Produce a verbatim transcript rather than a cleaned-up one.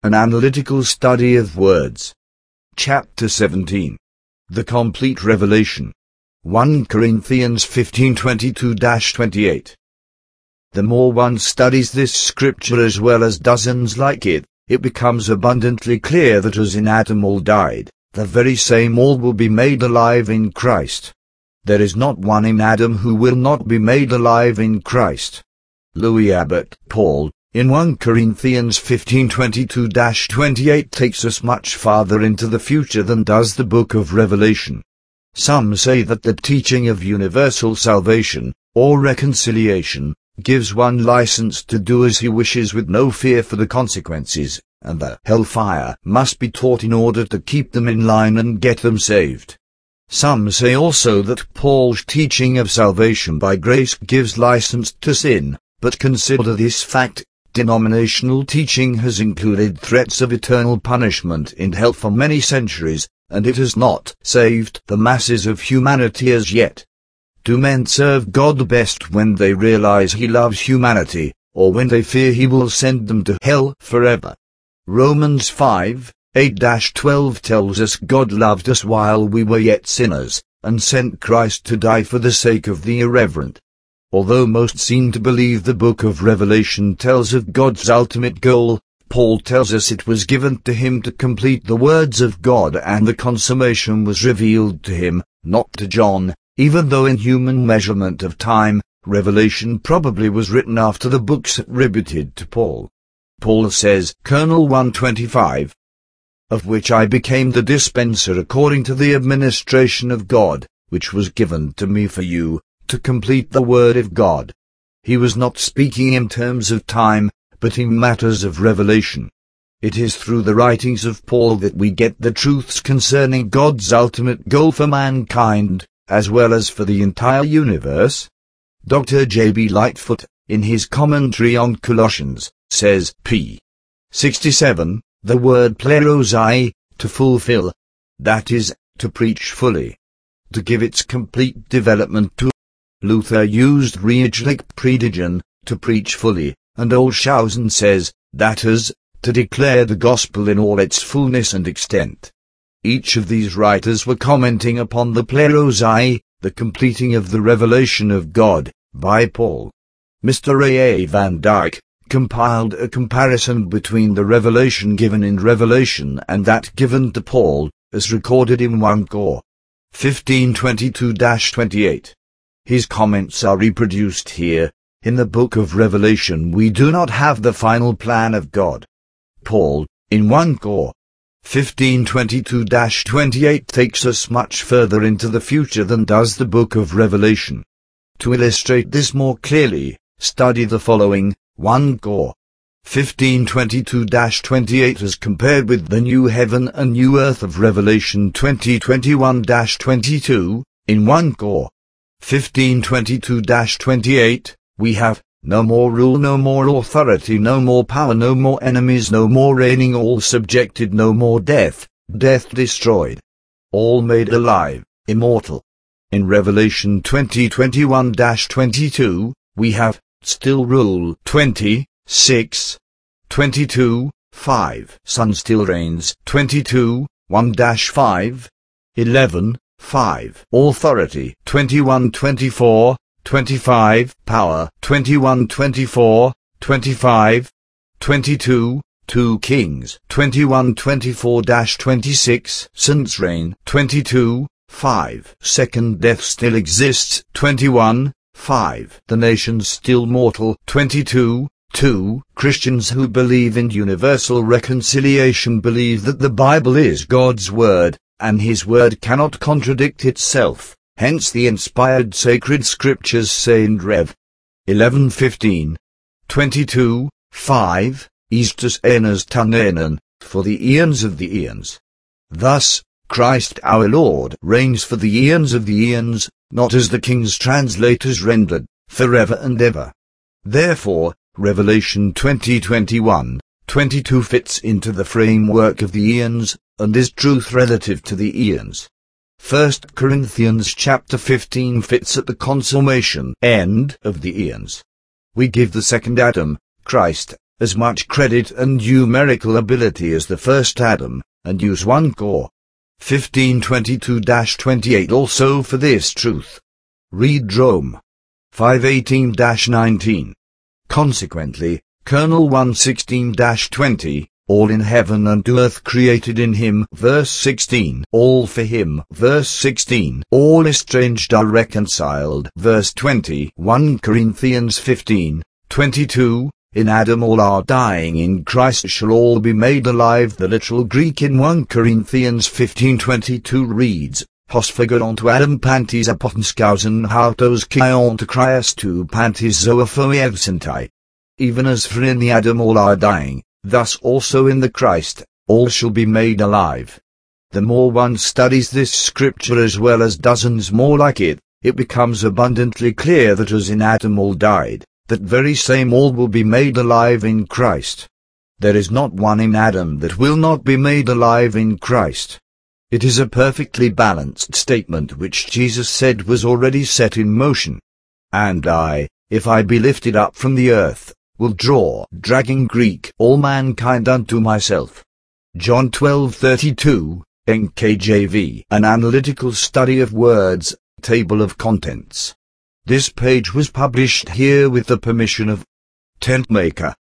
An analytical study of words. Chapter seventeen. The complete revelation. First Corinthians fifteen twenty-two to twenty-eight. The more one studies this scripture as well as dozens like it, it becomes abundantly clear that as in Adam all died, the very same all will be made alive in Christ. There is not one in Adam who will not be made alive in Christ. Louis Abbott, Paul, in First Corinthians fifteen twenty-two to twenty-eight takes us much farther into the future than does the book of Revelation. Some say that the teaching of universal salvation, or reconciliation, gives one license to do as he wishes with no fear for the consequences, and the hellfire must be taught in order to keep them in line and get them saved. Some say also that Paul's teaching of salvation by grace gives license to sin, but consider this fact. Denominational teaching has included threats of eternal punishment in hell for many centuries, and it has not saved the masses of humanity as yet. Do men serve God best when they realize He loves humanity, or when they fear He will send them to hell forever? Romans five, eight to twelve tells us God loved us while we were yet sinners, and sent Christ to die for the sake of the irreverent. Although most seem to believe the book of Revelation tells of God's ultimate goal, Paul tells us it was given to him to complete the words of God, and the consummation was revealed to him, not to John, even though in human measurement of time, Revelation probably was written after the books attributed to Paul. Paul says, Colonel one twenty-five, of which I became the dispenser according to the administration of God, which was given to me for you, to complete the word of God. He was not speaking in terms of time, but in matters of revelation. It is through the writings of Paul that we get the truths concerning God's ultimate goal for mankind, as well as for the entire universe. Doctor J B Lightfoot, in his commentary on Colossians, says, p. sixty-seven, the word plerosai, to fulfill, that is, to preach fully, to give its complete development to. Luther used Reichlich Predigen, to preach fully, and Olshausen says, that is, to declare the gospel in all its fullness and extent. Each of these writers were commenting upon the plerosai, the completing of the revelation of God, by Paul. Mister A. A. Van Dyck compiled a comparison between the revelation given in Revelation and that given to Paul, as recorded in First Corinthians fifteen twenty-two to twenty-eight. His comments are reproduced here. In the book of Revelation we do not have the final plan of God. Paul, in First Corinthians fifteen twenty-two to twenty-eight takes us much further into the future than does the book of Revelation. To illustrate this more clearly, study the following, First Corinthians fifteen twenty-two to twenty-eight as compared with the new heaven and new earth of Revelation twenty twenty-one to twenty-two. In First Corinthians fifteen twenty-two to twenty-eight, we have, no more rule, no more authority, no more power, no more enemies, no more reigning, all subjected, no more death, death destroyed, all made alive, immortal. In Revelation twenty twenty-one to twenty-two, we have, still rule, twenty-six, twenty-two, five, Son still reigns, twenty-two, one to five, eleven, five, authority, twenty-one twenty-four, twenty-five, power, twenty-one twenty-four, twenty-five, twenty-two, two kings, twenty-one twenty-four to twenty-six, Saints reign, twenty-two, five, second death still exists, twenty-one, five, the nations still mortal, twenty-two, two, Christians who believe in universal reconciliation believe that the Bible is God's word, and His word cannot contradict itself, hence the inspired sacred scriptures say in Rev. eleven fifteen, twenty-two, five, Eastus enas tanenan, for the eons of the eons. Thus, Christ our Lord reigns for the eons of the eons, not as the King's translators rendered, forever and ever. Therefore, Revelation twenty twenty-one, twenty-two fits into the framework of the eons, and is truth relative to the eons. First Corinthians chapter fifteen fits at the consummation end of the eons. We give the second Adam, Christ, as much credit and numerical ability as the first Adam, and use one core. fifteen twenty-two dash twenty-eight also for this truth. Read Rome. five eighteen dash nineteen. Consequently, Kernel one sixteen dash twenty, all in heaven and earth created in him, verse sixteen, all for him, verse sixteen, all estranged are reconciled, verse twenty, First Corinthians fifteen, twenty-two, in Adam all are dying, in Christ shall all be made alive. The literal Greek in First Corinthians fifteen twenty-two reads, Hosphagon to Adam pantes apotenskausen hautos kion to Christu pantes zoophoeabsentai. Even as for in the Adam all are dying, thus also in the Christ, all shall be made alive. The more one studies this scripture as well as dozens more like it, it becomes abundantly clear that as in Adam all died, that very same all will be made alive in Christ. There is not one in Adam that will not be made alive in Christ. It is a perfectly balanced statement which Jesus said was already set in motion. And I, if I be lifted up from the earth, will draw, dragging Greek, all mankind unto myself. John twelve thirty-two, N K J V. An analytical study of words, table of contents. This page was published here with the permission of Tentmaker.